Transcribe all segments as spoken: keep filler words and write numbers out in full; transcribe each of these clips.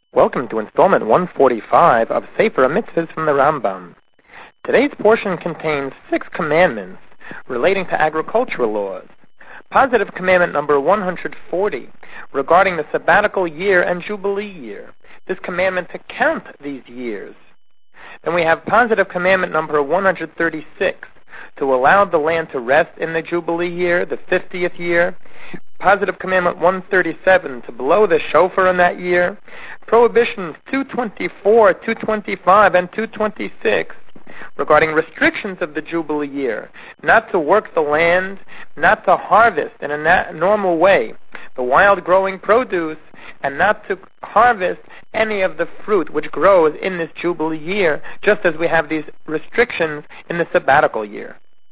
Welcome to installment one forty-five of Sefer HaMitzvahs from the Rambam. Today's portion contains six commandments relating to agricultural laws. Positive commandment number one hundred forty, regarding the sabbatical year and jubilee year. This commandment to count these years. Then we have positive commandment number one hundred thirty-six, to allow the land to rest in the jubilee year, the fiftieth year. Positive commandment one thirty-seven, to blow the shofar in that year. Prohibitions two twenty-four, two twenty-five, and two twenty-six, regarding restrictions of the jubilee year, not to work the land, not to harvest in a na- normal way the wild growing produce, and not to harvest any of the fruit which grows in this jubilee year, just as we have these restrictions in the sabbatical year.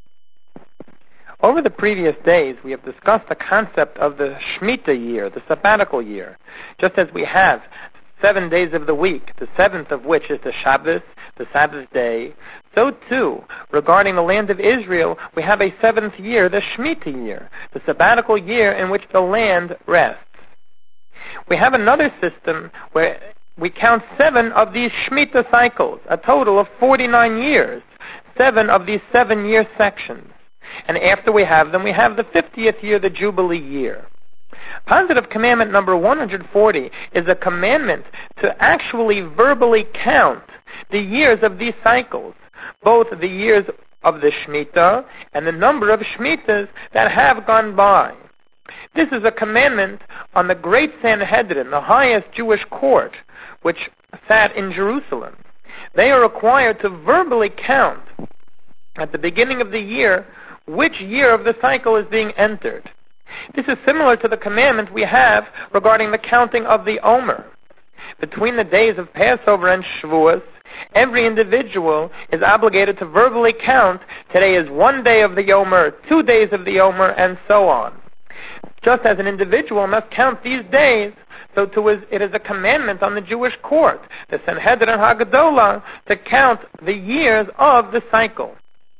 Over the previous days, we have discussed the concept of the Shemitah year, the sabbatical year, just as we have seven days of the week, the seventh of which is the Shabbos, the Sabbath day. So too, regarding the land of Israel, we have a seventh year, the Shemitah year, the sabbatical year in which the land rests. We have another system where we count seven of these Shemitah cycles, a total of forty-nine years, seven of these seven-year sections. And after we have them, we have the fiftieth year, the Jubilee year. Positive commandment number one hundred forty is a commandment to actually verbally count the years of these cycles, both the years of the Shemitah and the number of Shemitahs that have gone by. This is a commandment on the great Sanhedrin, the highest Jewish court, which sat in Jerusalem. They are required to verbally count at the beginning of the year which year of the cycle is being entered. This is similar to the commandment we have regarding the counting of the Omer. Between the days of Passover and Shavuos, every individual is obligated to verbally count, today is one day of the Omer, two days of the Omer, and so on. Just as an individual must count these days, so too is, it is a commandment on the Jewish court, the Sanhedrin HaGadolah, to count the years of the cycle.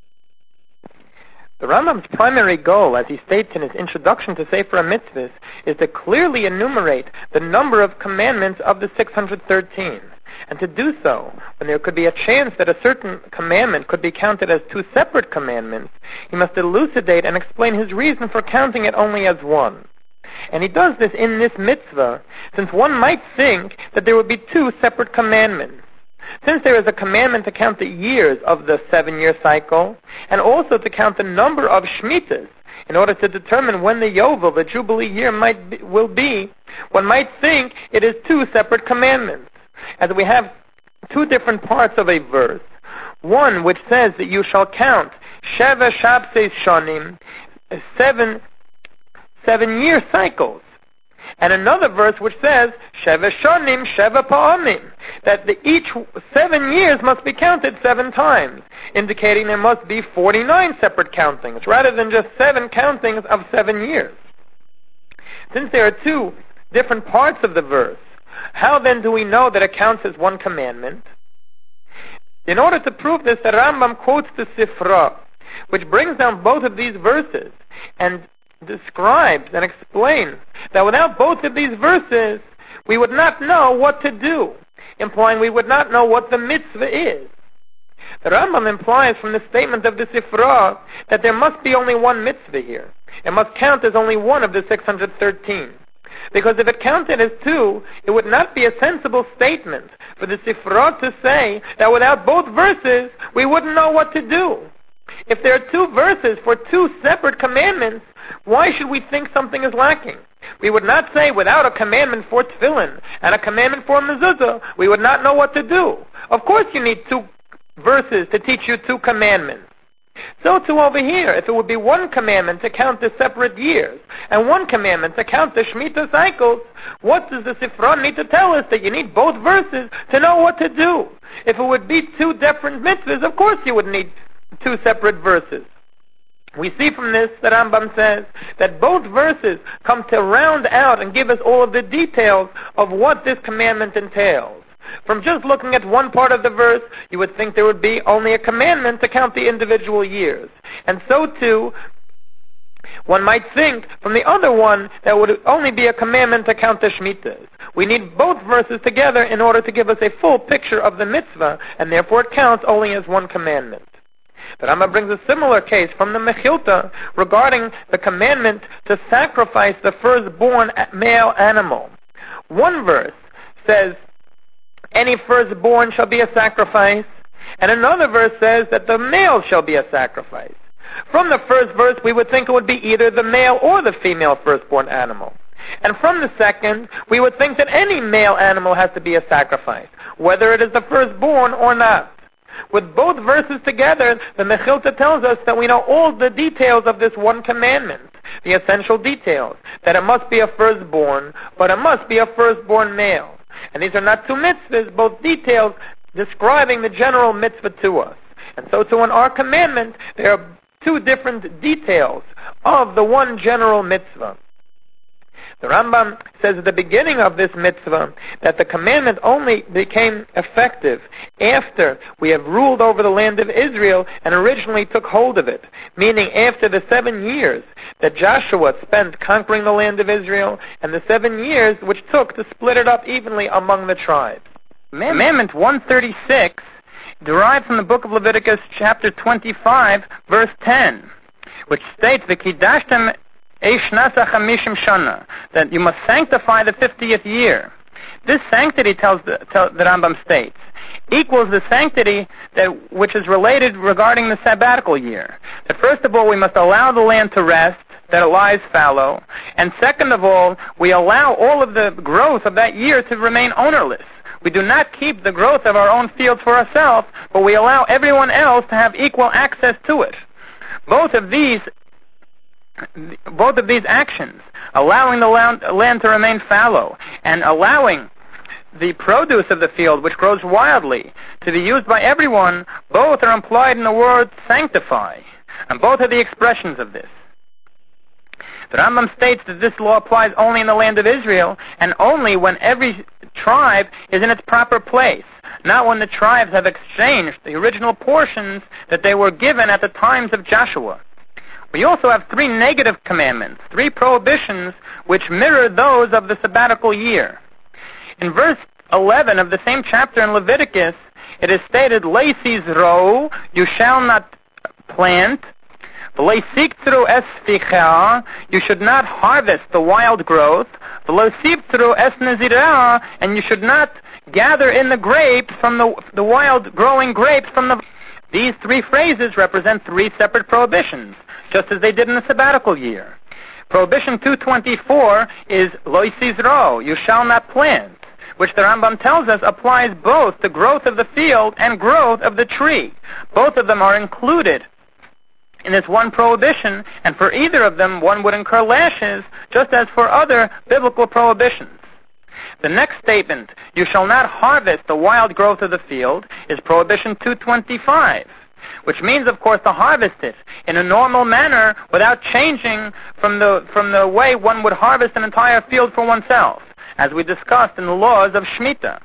The Rambam's primary goal, as he states in his introduction to Sefer HaMitzvahs, is to clearly enumerate the number of commandments of the six hundred thirteen. And to do so, when there could be a chance that a certain commandment could be counted as two separate commandments, he must elucidate and explain his reason for counting it only as one. And he does this in this mitzvah, since one might think that there would be two separate commandments. Since there is a commandment to count the years of the seven-year cycle, and also to count the number of Shemitahs, in order to determine when the Yovel, the Jubilee year, might be, will be, one might think it is two separate commandments, as we have two different parts of a verse. One which says that you shall count Sheva Shabsei Shonim, seven, seven-year cycles. And another verse which says, Sheva Shonim, Sheva Pa'amim, that the, each seven years must be counted seven times, indicating there must be forty-nine separate countings, rather than just seven countings of seven years. Since there are two different parts of the verse, how then do we know that it counts as one commandment? In order to prove this, the Rambam quotes the Sifra, which brings down both of these verses, and describes and explains that without both of these verses, we would not know what to do, implying we would not know what the mitzvah is. The Rambam implies from the statement of the Sifra that there must be only one mitzvah here. It must count as only one of the six hundred thirteen. Because if it counted as two, it would not be a sensible statement for the Sifra to say that without both verses, we wouldn't know what to do. If there are two verses for two separate commandments, why should we think something is lacking? We would not say without a commandment for tefillin and a commandment for mezuzah, we would not know what to do. Of course you need two verses to teach you two commandments. So too over here, if it would be one commandment to count the separate years, and one commandment to count the Shemitah cycles, what does the Sifra need to tell us? That you need both verses to know what to do. If it would be two different mitzvahs, of course you would need two separate verses. We see from this that Rambam says that both verses come to round out and give us all of the details of what this commandment entails. From just looking at one part of the verse, you would think there would be only a commandment to count the individual years. And so too, One might think from the other one that would only be a commandment to count the Shemitahs. We need both verses together in order to give us a full picture of the mitzvah, and therefore it counts only as one commandment. The Rambam brings a similar case from the Mechilta regarding the commandment to sacrifice the firstborn male animal. One verse says, any firstborn shall be a sacrifice, and another verse says that the male shall be a sacrifice. From the first verse, we would think it would be either the male or the female firstborn animal. And from the second, we would think that any male animal has to be a sacrifice, whether it is the firstborn or not. With both verses together, the Mechilta tells us that we know all the details of this one commandment, the essential details, that it must be a firstborn, but it must be a firstborn male. And these are not two mitzvahs, both details describing the general mitzvah to us. And so too in our commandment, there are two different details of the one general mitzvah. The Rambam says at the beginning of this mitzvah that the commandment only became effective after we have ruled over the land of Israel and originally took hold of it, meaning after the seven years that Joshua spent conquering the land of Israel and the seven years which took to split it up evenly among the tribes. Commandment one thirty-six derived from the book of Leviticus chapter twenty-five verse ten, which states the Kidashtem Eishnasa Chamishim Shana, that you must sanctify the fiftieth year. This sanctity, tells the, tell, the Rambam states, equals the sanctity that which is related regarding the sabbatical year. That first of all, we must allow the land to rest, that it lies fallow, and second of all, we allow all of the growth of that year to remain ownerless. We do not keep the growth of our own fields for ourselves, but we allow everyone else to have equal access to it. Both of these Both of these actions, allowing the land, land to remain fallow and allowing the produce of the field, which grows wildly, to be used by everyone, both are implied in the word sanctify, and both are the expressions of this. The Rambam states that this law applies only in the land of Israel, and only when every tribe is in its proper place, not when the tribes have exchanged the original portions that they were given at the times of Joshua. We also have three negative commandments, three prohibitions, which mirror those of the sabbatical year. In verse eleven of the same chapter in Leviticus, it is stated, Leisis ro, you shall not plant, Leisiktru es ficha, you should not harvest the wild growth, Leisiktru es nezirah, and you should not gather in the grapes from the, the wild growing grapes from the... These three phrases represent three separate prohibitions, just as they did in the sabbatical year. Prohibition two twenty-four is Loisis ro, you shall not plant, which the Rambam tells us applies both to growth of the field and growth of the tree. Both of them are included in this one prohibition, and for either of them one would incur lashes, just as for other biblical prohibitions. The next statement, you shall not harvest the wild growth of the field, is Prohibition two twenty-five, which means, of course, to harvest it in a normal manner without changing from the from the way one would harvest an entire field for oneself, as we discussed in the laws of Shemitah.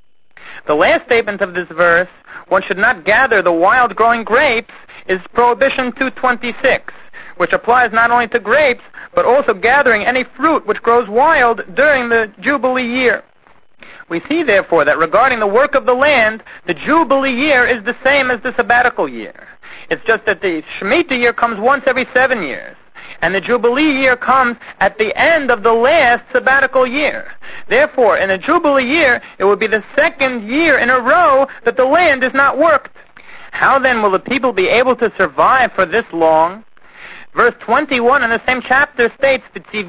The last statement of this verse, one should not gather the wild growing grapes, is Prohibition two twenty-six, which applies not only to grapes, but also gathering any fruit which grows wild during the Jubilee year. We see, therefore, that regarding the work of the land, the Jubilee year is the same as the sabbatical year. It's just that the Shemitah year comes once every seven years, and the Jubilee year comes at the end of the last sabbatical year. Therefore, in a Jubilee year, it will be the second year in a row that the land is not worked. How then will the people be able to survive for this long? Verse twenty-one in the same chapter states,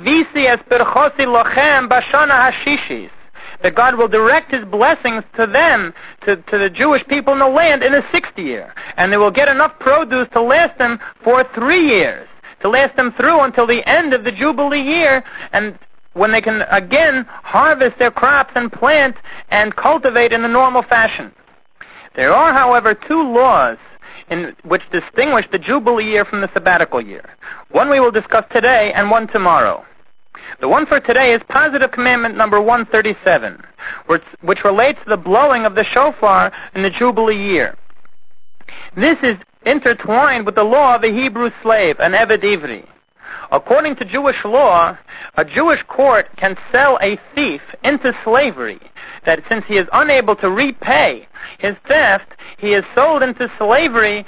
that God will direct His blessings to them, to, to the Jewish people in the land, in the sixth year. And they will get enough produce to last them for three years, to last them through until the end of the Jubilee year, and when they can again harvest their crops and plant and cultivate in the normal fashion. There are, however, two laws in which distinguish the Jubilee year from the sabbatical year. One we will discuss today and one tomorrow. The one for today is Positive Commandment number one thirty-seven, which, which relates to the blowing of the shofar in the Jubilee year. This is intertwined with the law of the Hebrew slave, an Eved Ivri. According to Jewish law, a Jewish court can sell a thief into slavery, that since he is unable to repay his theft, he is sold into slavery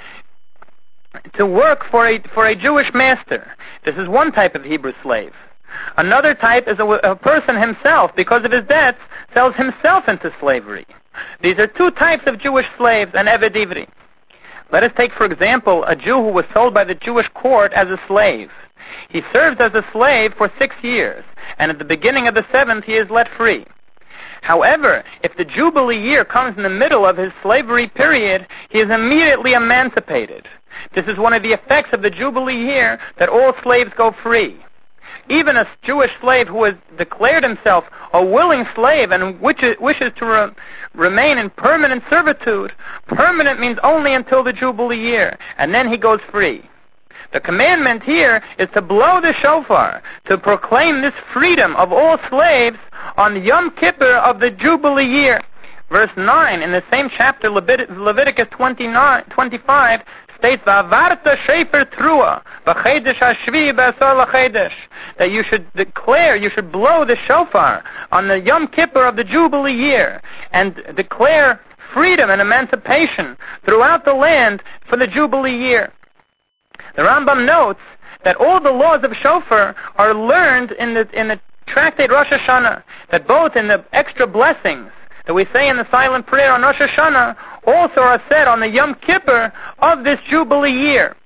to work for a, for a Jewish master. This is one type of Hebrew slave. Another type is a, a person himself, because of his debts, sells himself into slavery. These are two types of Jewish slaves, and Eved Ivri. Let us take, for example, a Jew who was sold by the Jewish court as a slave. He serves as a slave for six years, and at the beginning of the seventh he is let free. However, if the Jubilee year comes in the middle of his slavery period, he is immediately emancipated. This is one of the effects of the Jubilee year, that all slaves go free. Even a Jewish slave who has declared himself a willing slave and wishes, wishes to re- remain in permanent servitude, permanent means only until the Jubilee year, and then he goes free. The commandment here is to blow the shofar, to proclaim this freedom of all slaves on Yom Kippur of the Jubilee year. Verse nine in the same chapter, Levit- Leviticus twenty-nine, twenty-five, states, "Va'avarta shefer trua, b'chedesh hashvi b'asar l'chedesh," that you should declare, you should blow the shofar on the Yom Kippur of the Jubilee year, and declare freedom and emancipation throughout the land for the Jubilee year. The Rambam notes that all the laws of shofar are learned in the in the tractate Rosh Hashanah, that both in the extra blessings that we say in the silent prayer on Rosh Hashanah also are said on the Yom Kippur of this Jubilee year.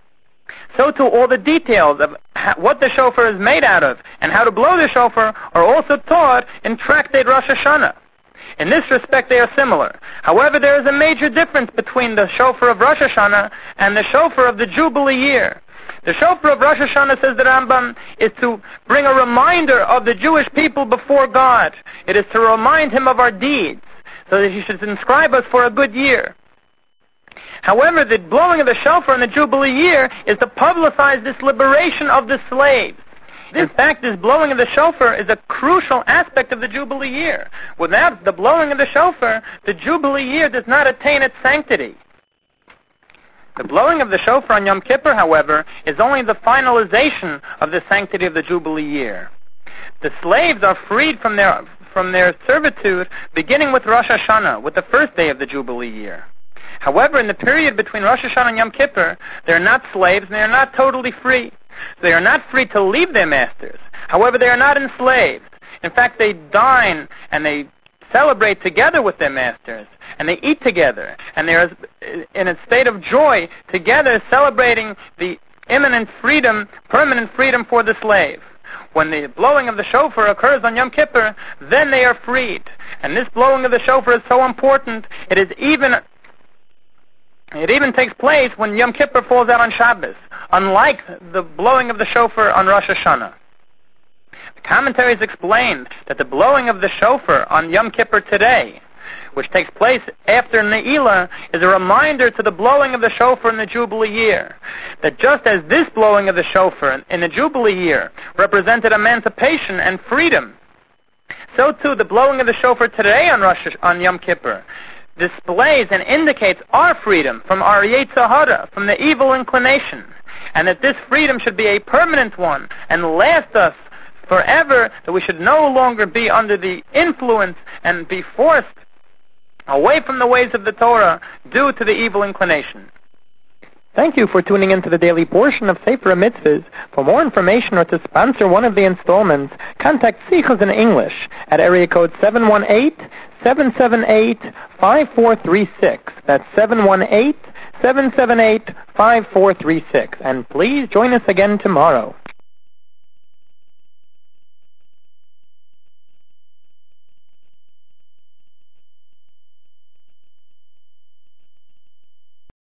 So too, all the details of how, what the shofar is made out of and how to blow the shofar are also taught in tractate Rosh Hashanah. In this respect, they are similar. However, there is a major difference between the shofar of Rosh Hashanah and the shofar of the Jubilee year. The shofar of Rosh Hashanah, says the Rambam, is to bring a reminder of the Jewish people before God. It is to remind Him of our deeds, so that He should inscribe us for a good year. However, the blowing of the shofar in the Jubilee year is to publicize this liberation of the slaves. In fact, this blowing of the shofar is a crucial aspect of the Jubilee year. Without the blowing of the shofar, the Jubilee year does not attain its sanctity. The blowing of the shofar on Yom Kippur, however, is only the finalization of the sanctity of the Jubilee year. The slaves are freed from their from their servitude beginning with Rosh Hashanah, with the first day of the Jubilee year. However, in the period between Rosh Hashanah and Yom Kippur, they are not slaves and they are not totally free. They are not free to leave their masters. However, they are not enslaved. In fact, they dine and they celebrate together with their masters, and they eat together, and they are in a state of joy together, celebrating the imminent freedom, permanent freedom for the slave. When the blowing of the shofar occurs on Yom Kippur, then they are freed. And this blowing of the shofar is so important, it is even It even takes place when Yom Kippur falls out on Shabbos, unlike the blowing of the shofar on Rosh Hashanah. The commentaries explained that the blowing of the shofar on Yom Kippur today, which takes place after Ne'ilah, is a reminder to the blowing of the shofar in the Jubilee year. That just as this blowing of the shofar in the Jubilee year represented emancipation and freedom, so too the blowing of the shofar today on Rosh on Yom Kippur displays and indicates our freedom from our Yetzer Hara, from the evil inclination, and that this freedom should be a permanent one and last us forever, that we should no longer be under the influence and be forced away from the ways of the Torah due to the evil inclination. Thank you for tuning into the daily portion of Sefer Mitzvahs. For more information or to sponsor one of the installments, contact Sichos in English at area code seven one eight, seven seven eight, five four three six. That's seven one eight, seven seven eight, five four three six. And please join us again tomorrow.